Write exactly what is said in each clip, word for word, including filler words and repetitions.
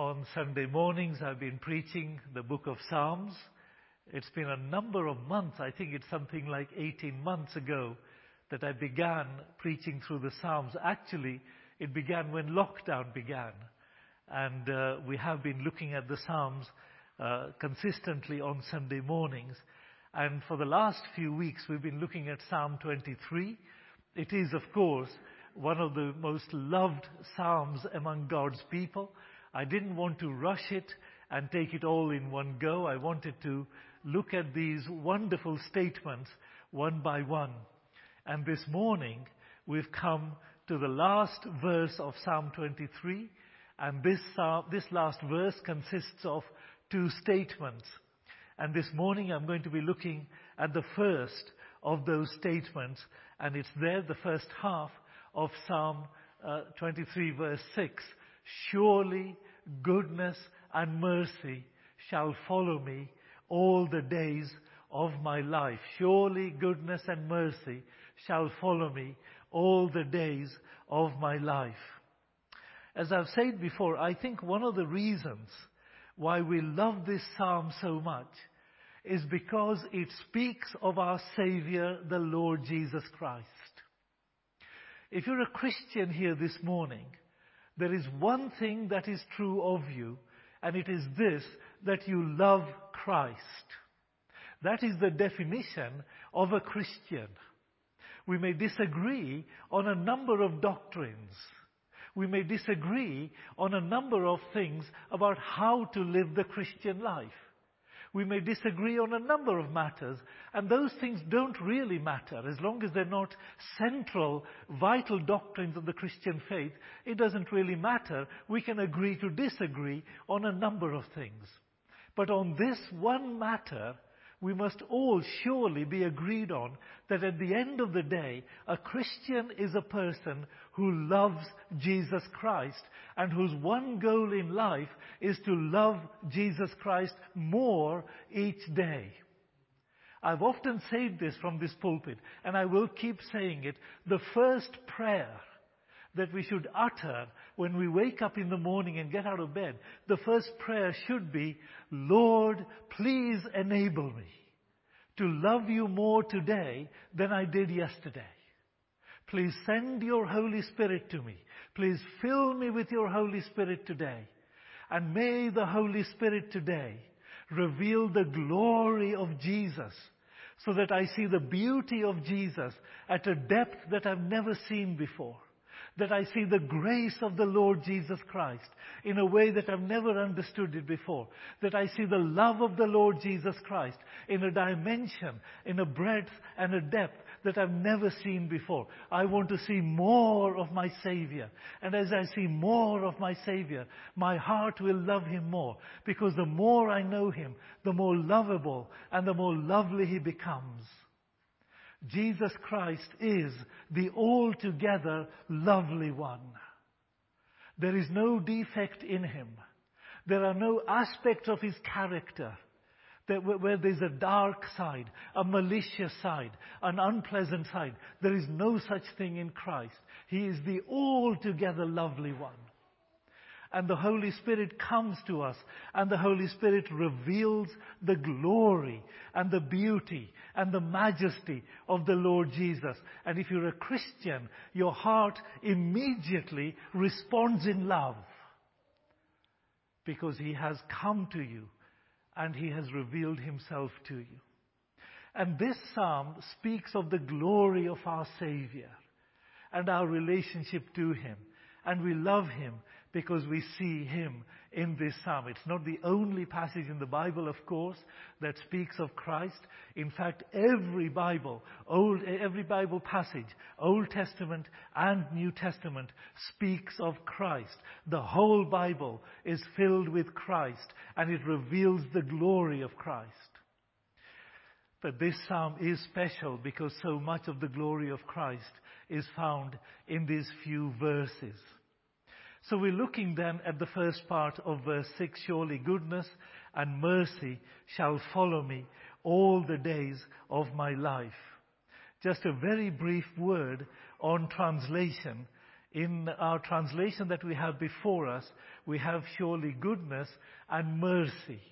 On Sunday mornings, I've been preaching the book of Psalms. It's been a number of months, I think it's something like eighteen months ago, that I began preaching through the Psalms. Actually, it began when lockdown began. And uh, we have been looking at the Psalms uh, consistently on Sunday mornings. And for the last few weeks, we've been looking at Psalm twenty-three. It is, of course, one of the most loved Psalms among God's people. I didn't want to rush it and take it all in one go. I wanted to look at these wonderful statements one by one. And this morning, we've come to the last verse of Psalm twenty-three. And this, uh, this last verse consists of two statements. And this morning, I'm going to be looking at the first of those statements. And it's there, the first half of Psalm uh, twenty-three, verse six. Surely goodness and mercy shall follow me all the days of my life. Surely goodness and mercy shall follow me all the days of my life. As I've said before, I think one of the reasons why we love this psalm so much is because it speaks of our Savior, the Lord Jesus Christ. If you're a Christian here this morning, there is one thing that is true of you, and it is this, that you love Christ. That is the definition of a Christian. We may disagree on a number of doctrines. We may disagree on a number of things about how to live the Christian life. We may disagree on a number of matters, and those things don't really matter. As long as they're not central, vital doctrines of the Christian faith, it doesn't really matter. We can agree to disagree on a number of things. But on this one matter, we must all surely be agreed on that at the end of the day, a Christian is a person who loves Jesus Christ and whose one goal in life is to love Jesus Christ more each day. I've often said this from this pulpit, and I will keep saying it. The first prayer that we should utter when we wake up in the morning and get out of bed, the first prayer should be, Lord, please enable me to love you more today than I did yesterday. Please send your Holy Spirit to me. Please fill me with your Holy Spirit today. And may the Holy Spirit today reveal the glory of Jesus so that I see the beauty of Jesus at a depth that I've never seen before. That I see the grace of the Lord Jesus Christ in a way that I've never understood it before. That I see the love of the Lord Jesus Christ in a dimension, in a breadth and a depth that I've never seen before. I want to see more of my Savior. And as I see more of my Savior, my heart will love Him more. Because the more I know Him, the more lovable and the more lovely He becomes. Jesus Christ is the altogether lovely one. There is no defect in Him. There are no aspects of His character that where there's a dark side, a malicious side, an unpleasant side. There is no such thing in Christ. He is the altogether lovely one. And the Holy Spirit comes to us, and the Holy Spirit reveals the glory and the beauty and the majesty of the Lord Jesus. And if you're a Christian, your heart immediately responds in love, because He has come to you and He has revealed Himself to you. And this psalm speaks of the glory of our Savior and our relationship to Him. And we love Him because we see Him in this psalm. It's not the only passage in the Bible, of course, that speaks of Christ. In fact, every Bible, old, every Bible passage, Old Testament and New Testament, speaks of Christ. The whole Bible is filled with Christ, and it reveals the glory of Christ. But this psalm is special because so much of the glory of Christ is found in these few verses. So we're looking then at the first part of verse six. Surely goodness and mercy shall follow me all the days of my life. Just a very brief word on translation. In our translation that we have before us, we have surely goodness and mercy.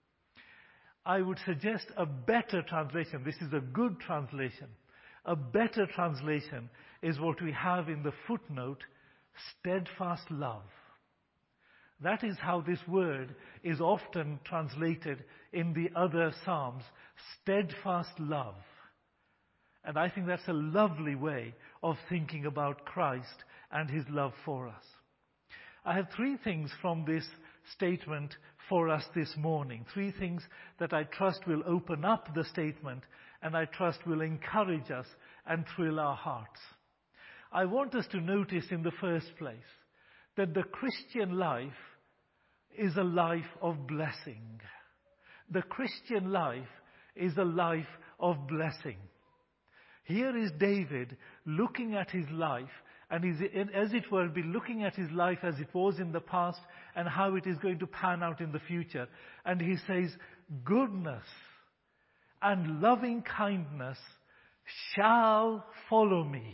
I would suggest a better translation. This is a good translation. A better translation is what we have in the footnote, steadfast love. That is how this word is often translated in the other Psalms, steadfast love. And I think that's a lovely way of thinking about Christ and his love for us. I have three things from this statement for us this morning. Three things that I trust will open up the statement and I trust will encourage us and thrill our hearts. I want us to notice in the first place that the Christian life is a life of blessing. The Christian life is a life of blessing. Here is David looking at his life, and he's, as it were, be looking at his life as it was in the past and how it is going to pan out in the future. And he says, goodness and loving kindness shall follow me.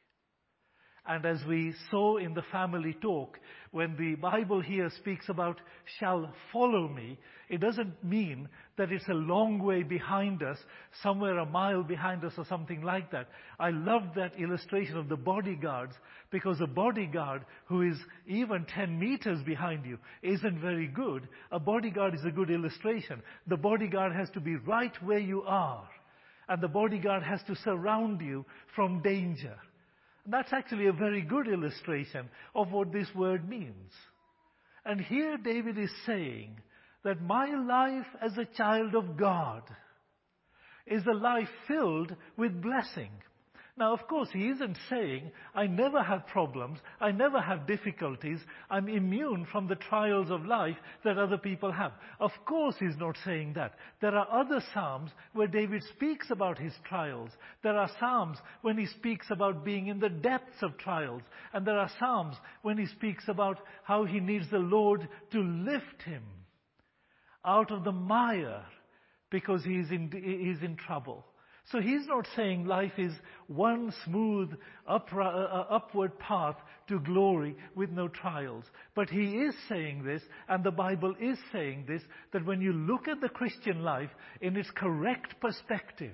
And as we saw in the family talk, when the Bible here speaks about shall follow me, it doesn't mean that it's a long way behind us, somewhere a mile behind us or something like that. I love that illustration of the bodyguards, because a bodyguard who is even ten meters behind you isn't very good. A bodyguard is a good illustration. The bodyguard has to be right where you are, and the bodyguard has to surround you from danger. That's actually a very good illustration of what this word means. And here David is saying that my life as a child of God is a life filled with blessing. Now, of course, he isn't saying, I never have problems, I never have difficulties, I'm immune from the trials of life that other people have. Of course, he's not saying that. There are other Psalms where David speaks about his trials. There are Psalms when he speaks about being in the depths of trials. And there are Psalms when he speaks about how he needs the Lord to lift him out of the mire because he's in, he's in trouble. So he's not saying life is one smooth upra- uh, upward path to glory with no trials. But he is saying this, and the Bible is saying this, that when you look at the Christian life in its correct perspective,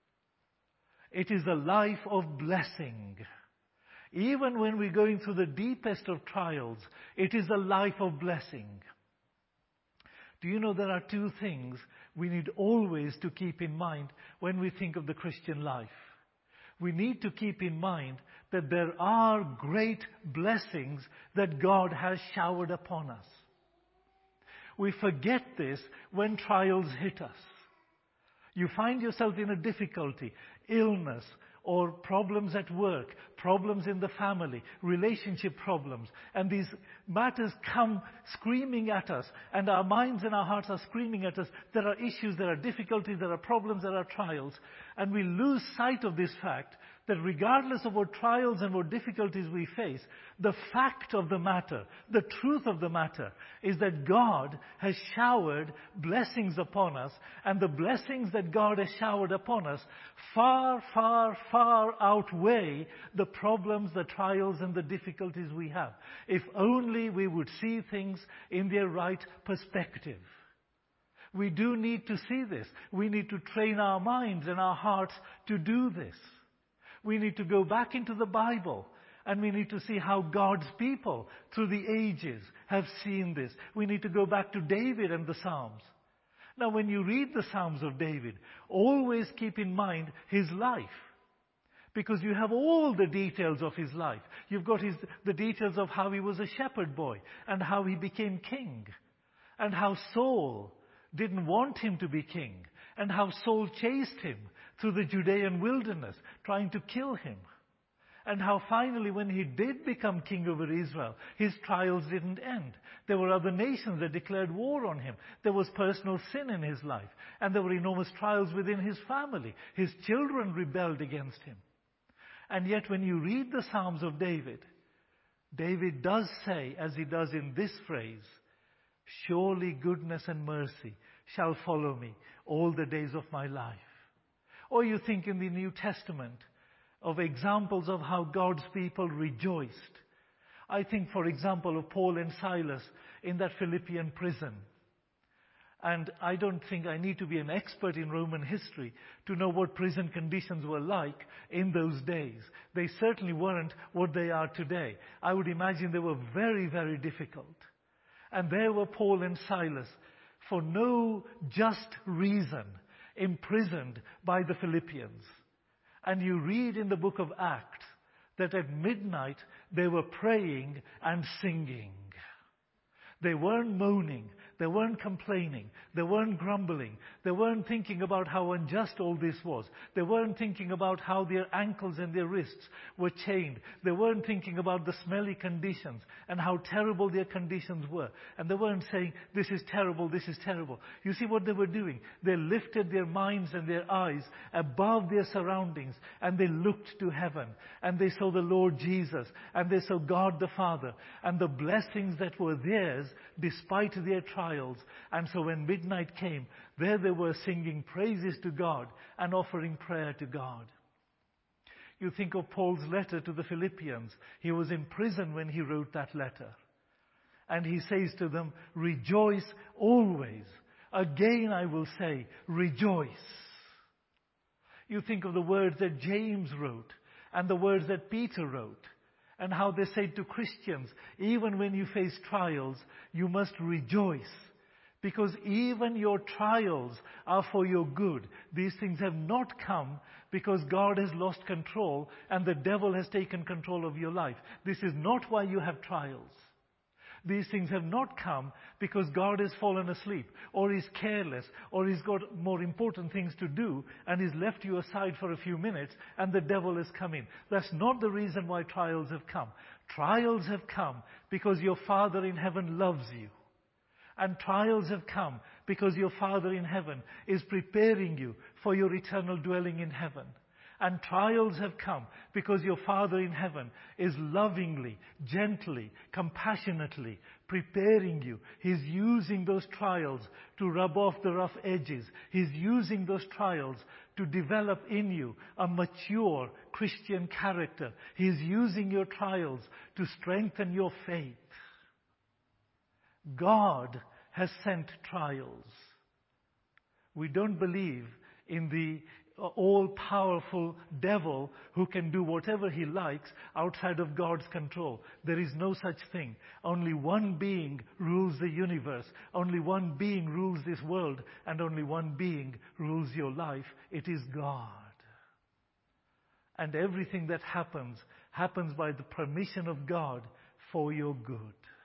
it is a life of blessing. Even when we're going through the deepest of trials, it is a life of blessing. Do you know there are two things we need always to keep in mind when we think of the Christian life? We need to keep in mind that there are great blessings that God has showered upon us. We forget this when trials hit us. You find yourself in a difficulty, illness, or problems at work, problems in the family, relationship problems. And these matters come screaming at us, and our minds and our hearts are screaming at us. There are issues, there are difficulties, there are problems, there are trials. And we lose sight of this fact that regardless of what trials and what difficulties we face, the fact of the matter, the truth of the matter, is that God has showered blessings upon us, and the blessings that God has showered upon us far, far, far outweigh the problems, the trials, and the difficulties we have. If only we would see things in their right perspective. We do need to see this. We need to train our minds and our hearts to do this. We need to go back into the Bible, and we need to see how God's people through the ages have seen this. We need to go back to David and the Psalms. Now, when you read the Psalms of David, always keep in mind his life, because you have all the details of his life. You've got his, the details of how he was a shepherd boy and how he became king, and how Saul didn't want him to be king, and how Saul chased him through the Judean wilderness, trying to kill him. And how finally, when he did become king over Israel, his trials didn't end. There were other nations that declared war on him. There was personal sin in his life. And there were enormous trials within his family. His children rebelled against him. And yet when you read the Psalms of David, David does say, as he does in this phrase, surely goodness and mercy shall follow me all the days of my life. Or you think in the New Testament of examples of how God's people rejoiced I think, for example, of Paul and Silas in that Philippian prison. And I don't think I need to be an expert in Roman history to know what prison conditions were like in those days. They certainly weren't what they are today. I would imagine they were very, very difficult. And there were Paul and Silas, for no just reason, imprisoned by the Philippians. And you read in the book of Acts that at midnight they were praying and singing. They weren't moaning. They weren't complaining. They weren't grumbling. They weren't thinking about how unjust all this was. They weren't thinking about how their ankles and their wrists were chained. They weren't thinking about the smelly conditions and how terrible their conditions were. And they weren't saying, this is terrible, this is terrible. You see what they were doing? They lifted their minds and their eyes above their surroundings, and they looked to heaven, and they saw the Lord Jesus, and they saw God the Father, and the blessings that were theirs despite their trials. And so when midnight came, there they were singing praises to God and offering prayer to God. You think of Paul's letter to the Philippians. He was in prison when he wrote that letter. And he says to them, rejoice always. Again I will say, rejoice. You think of the words that James wrote and the words that Peter wrote, and how they said to Christians, even when you face trials, you must rejoice. Because even your trials are for your good. These things have not come because God has lost control and the devil has taken control of your life. This is not why you have trials. These things have not come because God has fallen asleep, or is careless, or he's got more important things to do and he's left you aside for a few minutes and the devil has come in. That's not the reason why trials have come. Trials have come because your Father in heaven loves you. And trials have come because your Father in heaven is preparing you for your eternal dwelling in heaven. And trials have come because your Father in heaven is lovingly, gently, compassionately preparing you. He's using those trials to rub off the rough edges. He's using those trials to develop in you a mature Christian character. He's using your trials to strengthen your faith. God has sent trials. We don't believe in the all-powerful devil who can do whatever he likes outside of God's control. There is no such thing. Only one being rules the universe. Only one being rules this world. And only one being rules your life. It is God. And everything that happens, happens by the permission of God for your good.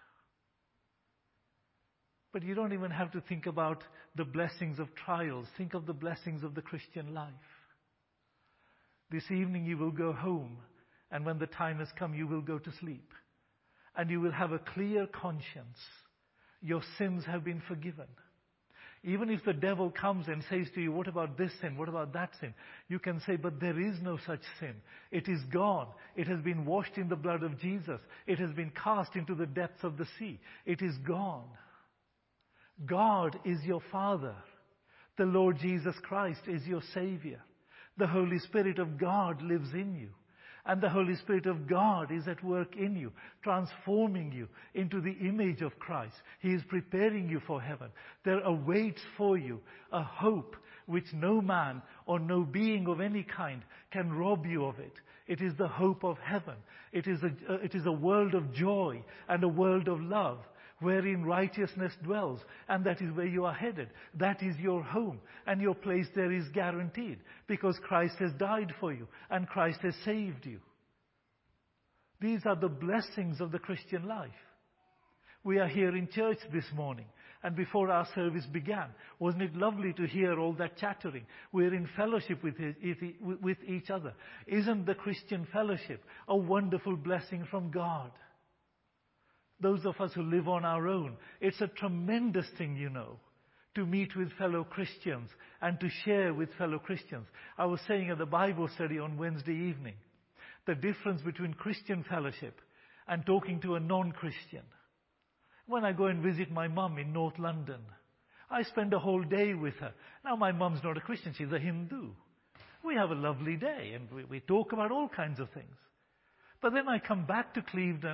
But you don't even have to think about the blessings of trials. Think of the blessings of the Christian life. This evening you will go home, and when the time has come, you will go to sleep. And you will have a clear conscience. Your sins have been forgiven. Even if the devil comes and says to you, what about this sin? What about that sin? You can say, but there is no such sin. It is gone. It has been washed in the blood of Jesus. It has been cast into the depths of the sea. It is gone. God is your Father. The Lord Jesus Christ is your Savior. The Holy Spirit of God lives in you. And the Holy Spirit of God is at work in you, transforming you into the image of Christ. He is preparing you for heaven. There awaits for you a hope which no man or no being of any kind can rob you of it. It is the hope of heaven. It is a, it is a world of joy and a world of love, wherein righteousness dwells, and that is where you are headed. That is your home, and your place there is guaranteed, because Christ has died for you, and Christ has saved you. These are the blessings of the Christian life. We are here in church this morning, and before our service began, wasn't it lovely to hear all that chattering? We're in fellowship with, with each other. Isn't the Christian fellowship a wonderful blessing from God? Those of us who live on our own, it's a tremendous thing, you know, to meet with fellow Christians and to share with fellow Christians. I was saying at the Bible study on Wednesday evening, the difference between Christian fellowship and talking to a non-Christian. When I go and visit my mum in North London, I spend a whole day with her. Now, my mum's not a Christian, she's a Hindu. We have a lovely day and we, we talk about all kinds of things. But then I come back to Clevedon,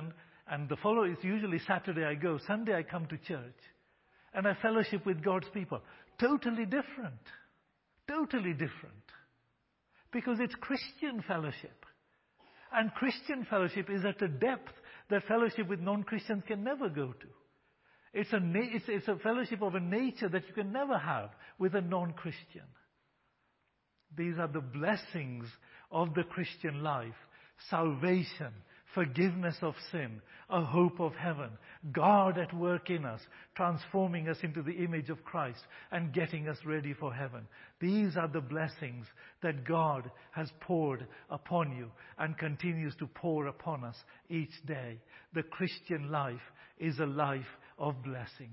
And the follow is usually Saturday I go, Sunday I come to church. And I fellowship with God's people. Totally different. Totally different. Because it's Christian fellowship. And Christian fellowship is at a depth that fellowship with non-Christians can never go to. It's a, na- it's, it's a fellowship of a nature that you can never have with a non-Christian. These are the blessings of the Christian life. Salvation, forgiveness of sin, a hope of heaven, God at work in us, transforming us into the image of Christ and getting us ready for heaven. These are the blessings that God has poured upon you and continues to pour upon us each day. The Christian life is a life of blessing.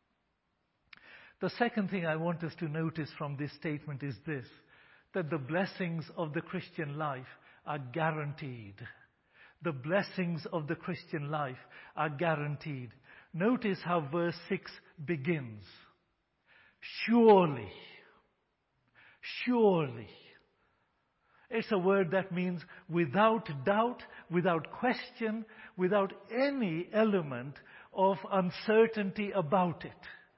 The second thing I want us to notice from this statement is this, that the blessings of the Christian life are guaranteed. The blessings of the Christian life are guaranteed. Notice how verse six begins. Surely. Surely. It's a word that means without doubt, without question, without any element of uncertainty about it.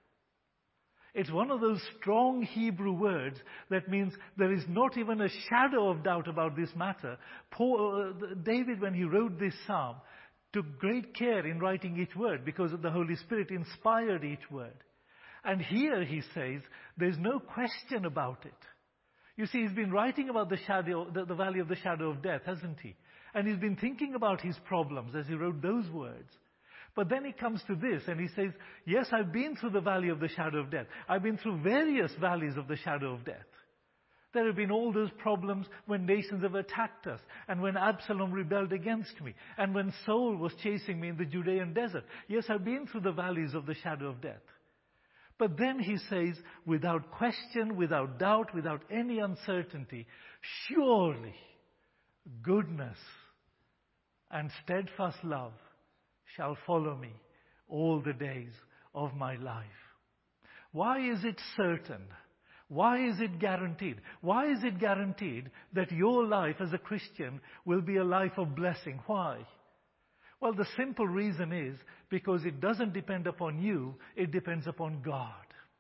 It's one of those strong Hebrew words that means there is not even a shadow of doubt about this matter. Paul, uh, David, when he wrote this psalm, took great care in writing each word because the Holy Spirit inspired each word. And here he says, there's no question about it. You see, he's been writing about the shadow, the, the valley of the shadow of death, hasn't he? And he's been thinking about his problems as he wrote those words. But then he comes to this and he says, yes, I've been through the valley of the shadow of death. I've been through various valleys of the shadow of death. There have been all those problems when nations have attacked us, and when Absalom rebelled against me, and when Saul was chasing me in the Judean desert. Yes, I've been through the valleys of the shadow of death. But then he says, without question, without doubt, without any uncertainty, surely goodness and steadfast love shall follow me all the days of my life. Why is it certain? Why is it guaranteed? Why is it guaranteed that your life as a Christian will be a life of blessing? Why? Well, the simple reason is because it doesn't depend upon you, it depends upon God.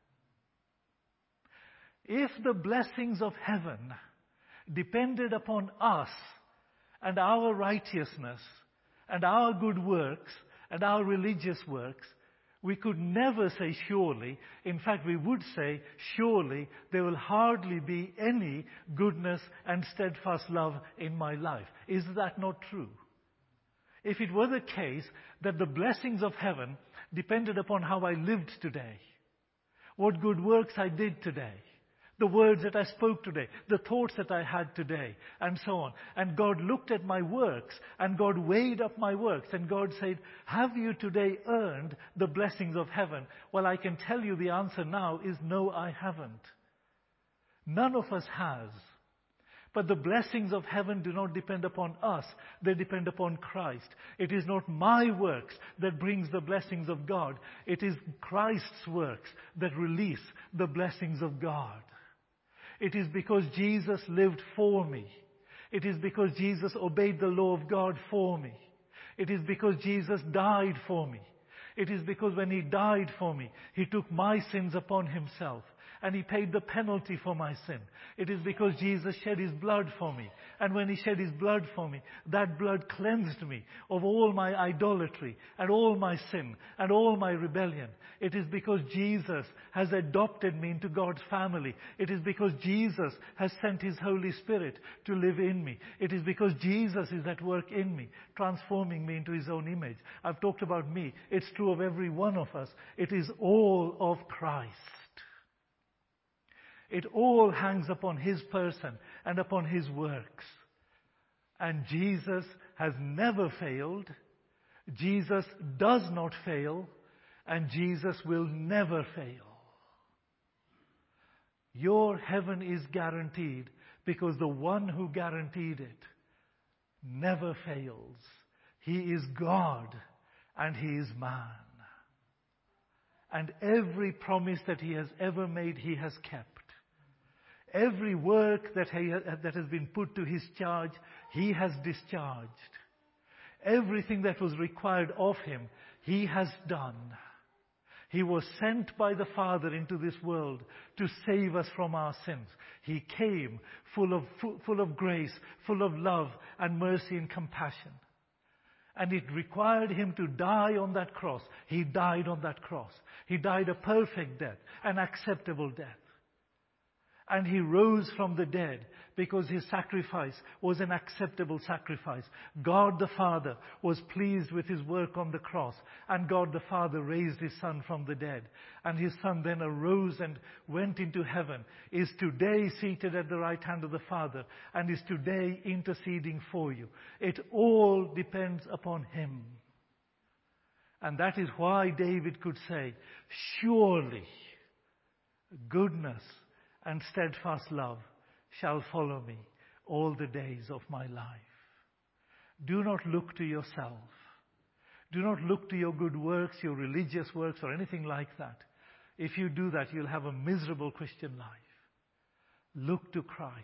If the blessings of heaven depended upon us and our righteousness and our good works and our religious works, we could never say surely. In fact, we would say surely there will hardly be any goodness and steadfast love in my life. Is that not true? If it were the case that the blessings of heaven depended upon how I lived today, what good works I did today, the words that I spoke today, the thoughts that I had today, and so on. And God looked at my works, and God weighed up my works, and God said, have you today earned the blessings of heaven? Well, I can tell you the answer now is no, I haven't. None of us has. But the blessings of heaven do not depend upon us. They depend upon Christ. It is not my works that brings the blessings of God. It is Christ's works that release the blessings of God. It is because Jesus lived for me. It is because Jesus obeyed the law of God for me. It is because Jesus died for me. It is because when He died for me, He took my sins upon Himself. And He paid the penalty for my sin. It is because Jesus shed His blood for me. And when He shed His blood for me, that blood cleansed me of all my idolatry and all my sin and all my rebellion. It is because Jesus has adopted me into God's family. It is because Jesus has sent His Holy Spirit to live in me. It is because Jesus is at work in me, transforming me into His own image. I've talked about me. It's true of every one of us. It is all of Christ. It all hangs upon His person and upon His works. And Jesus has never failed. Jesus does not fail. And Jesus will never fail. Your heaven is guaranteed because the one who guaranteed it never fails. He is God and He is man. And every promise that He has ever made, He has kept. Every work that, he, that has been put to His charge, He has discharged. Everything that was required of him, he has done. He was sent by the Father into this world to save us from our sins. He came full of, full of grace, full of love and mercy and compassion. And it required him to die on that cross. He died on that cross. He died a perfect death, an acceptable death. And he rose from the dead because his sacrifice was an acceptable sacrifice. God the Father was pleased with his work on the cross, and God the Father raised his Son from the dead. And his Son then arose and went into heaven, is today seated at the right hand of the Father, and is today interceding for you. It all depends upon him. And that is why David could say, surely goodness and steadfast love shall follow me all the days of my life. Do not look to yourself. Do not look to your good works, your religious works, or anything like that. If you do that, you'll have a miserable Christian life. Look to Christ.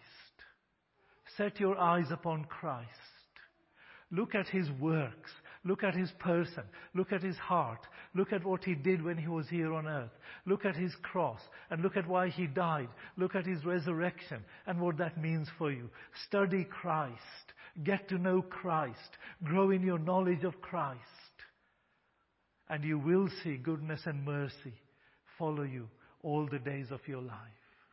Set your eyes upon Christ. Look at his works. Look at his person. Look at his heart. Look at what he did when he was here on earth. Look at his cross and look at why he died. Look at his resurrection and what that means for you. Study Christ. Get to know Christ. Grow in your knowledge of Christ. And you will see goodness and mercy follow you all the days of your life.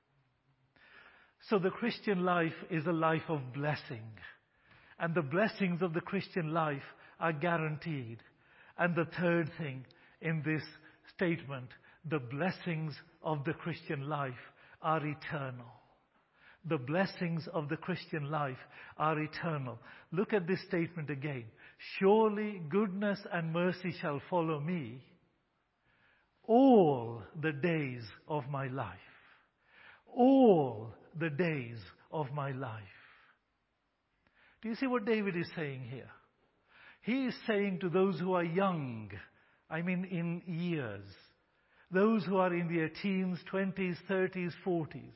So the Christian life is a life of blessing. And the blessings of the Christian life are guaranteed. And the third thing in this statement, the blessings of the Christian life are eternal. The blessings of the Christian life are eternal. Look at this statement again. Surely goodness and mercy shall follow me all the days of my life. All the days of my life. Do you see what David is saying here? He is saying to those who are young, I mean in years, those who are in their teens, twenties, thirties, forties.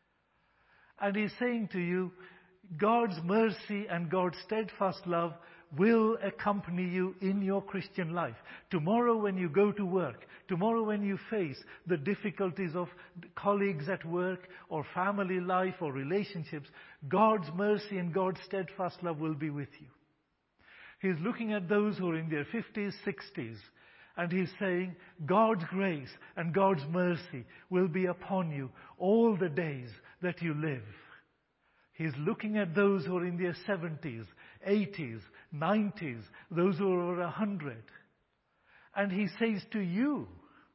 And he's saying to you, God's mercy and God's steadfast love will accompany you in your Christian life. Tomorrow when you go to work, tomorrow when you face the difficulties of colleagues at work or family life or relationships, God's mercy and God's steadfast love will be with you. He's looking at those who are in their fifties, sixties, and he's saying, God's grace and God's mercy will be upon you all the days that you live. He's looking at those who are in their seventies, eighties, nineties, those who are over a hundred. And he says to you,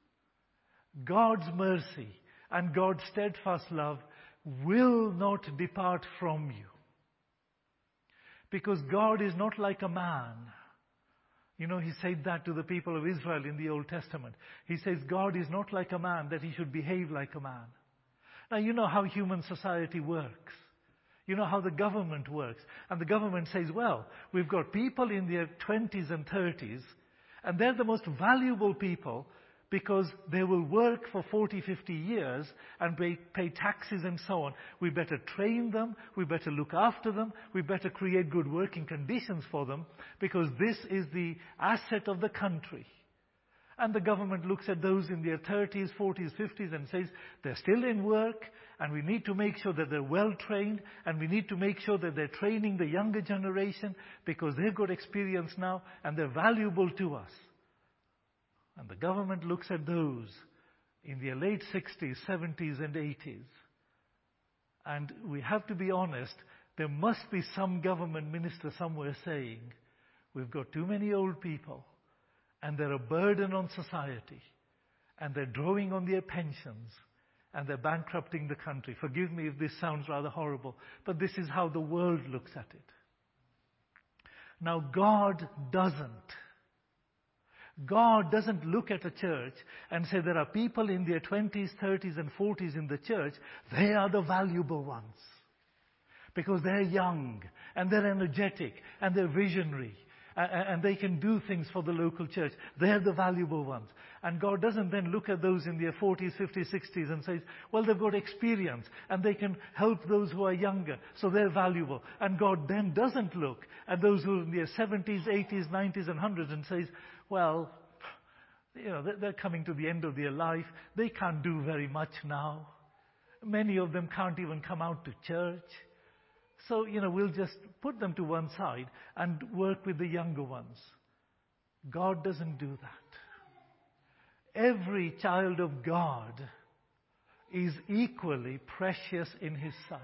God's mercy and God's steadfast love will not depart from you. Because God is not like a man. You know, he said that to the people of Israel in the Old Testament. He says, God is not like a man that he should behave like a man. Now, you know how human society works. You know how the government works. And the government says, well, we've got people in their twenties and thirties, and they're the most valuable people because they will work for forty, fifty years and pay, pay taxes and so on. We better train them. We better look after them. We better create good working conditions for them because this is the asset of the country. And the government looks at those in their thirties, forties, fifties and says, they're still in work and we need to make sure that they're well trained and we need to make sure that they're training the younger generation because they've got experience now and they're valuable to us. And the government looks at those in their late sixties, seventies and eighties. And we have to be honest, there must be some government minister somewhere saying, we've got too many old people and they're a burden on society and they're drawing on their pensions and they're bankrupting the country. Forgive me if this sounds rather horrible, but this is how the world looks at it. Now God doesn't. God doesn't look at a church and say there are people in their twenties, thirties and forties in the church, they are the valuable ones. Because they're young and they're energetic and they're visionary and they can do things for the local church. They're the valuable ones. And God doesn't then look at those in their forties, fifties, sixties and says, well, they've got experience and they can help those who are younger, so they're valuable. And God then doesn't look at those who are in their seventies, eighties, nineties and hundreds and says, well, you know, they're coming to the end of their life. They can't do very much now. Many of them can't even come out to church. So, you know, we'll just put them to one side and work with the younger ones. God doesn't do that. Every child of God is equally precious in His sight.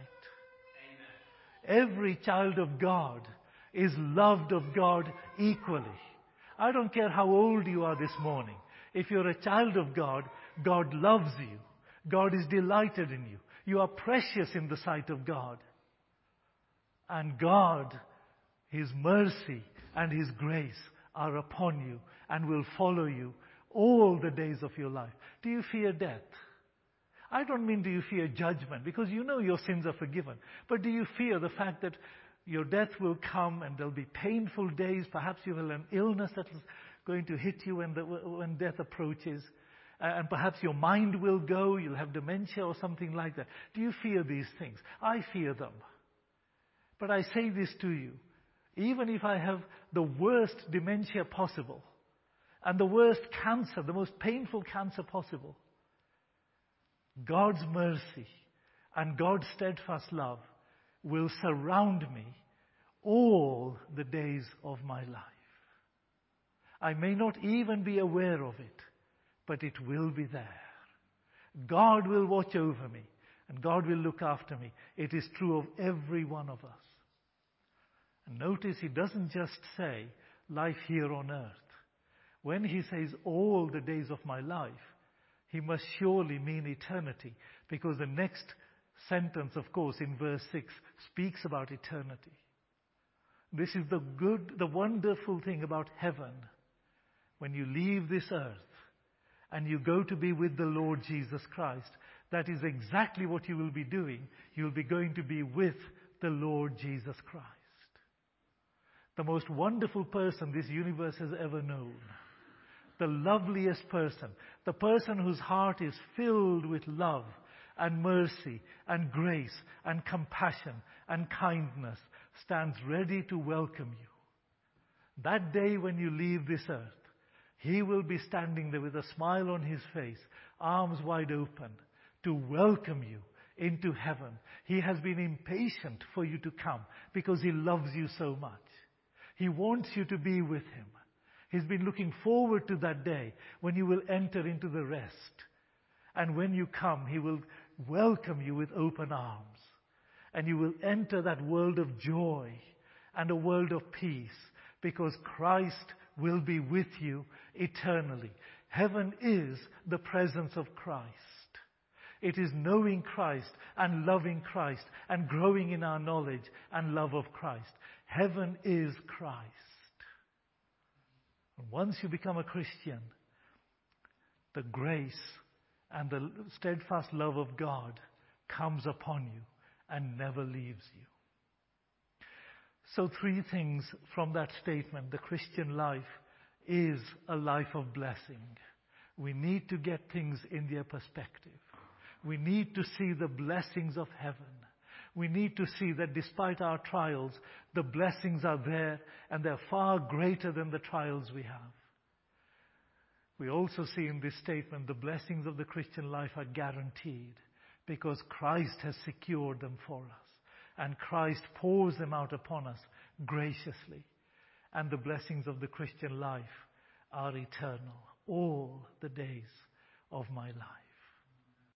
Amen. Every child of God is loved of God equally. I don't care how old you are this morning. If you're a child of God, God loves you. God is delighted in you. You are precious in the sight of God. And God, His mercy and His grace are upon you and will follow you all the days of your life. Do you fear death? I don't mean do you fear judgment, because you know your sins are forgiven. But do you fear the fact that your death will come and there'll be painful days? Perhaps you will have an illness that is going to hit you when, the, when death approaches. Uh, and perhaps your mind will go, you'll have dementia or something like that. Do you fear these things? I fear them. But I say this to you, even if I have the worst dementia possible, and the worst cancer, the most painful cancer possible, God's mercy and God's steadfast love will surround me all the days of my life. I may not even be aware of it, but it will be there. God will watch over me, and God will look after me. It is true of every one of us. And notice He doesn't just say life here on earth. When He says all the days of my life, He must surely mean eternity, because the next sentence, of course, in verse six, speaks about eternity. This is the good, the wonderful thing about heaven. When you leave this earth and you go to be with the Lord Jesus Christ, that is exactly what you will be doing. You'll be going to be with the Lord Jesus Christ. The most wonderful person this universe has ever known. The loveliest person. The person whose heart is filled with love and mercy and grace and compassion and kindness stands ready to welcome you. That day when you leave this earth, He will be standing there with a smile on His face, arms wide open, to welcome you into heaven. He has been impatient for you to come because He loves you so much. He wants you to be with Him. He's been looking forward to that day when you will enter into the rest. And when you come, He will welcome you with open arms. And you will enter that world of joy and a world of peace, because Christ will be with you eternally. Heaven is the presence of Christ. It is knowing Christ and loving Christ and growing in our knowledge and love of Christ. Heaven is Christ. And once you become a Christian, the grace and the steadfast love of God comes upon you and never leaves you. So three things from that statement. The Christian life is a life of blessing. We need to get things in their perspective. We need to see the blessings of heaven. We need to see that despite our trials, the blessings are there and they're far greater than the trials we have. We also see in this statement the blessings of the Christian life are guaranteed because Christ has secured them for us. And Christ pours them out upon us graciously. And the blessings of the Christian life are eternal, all the days of my life.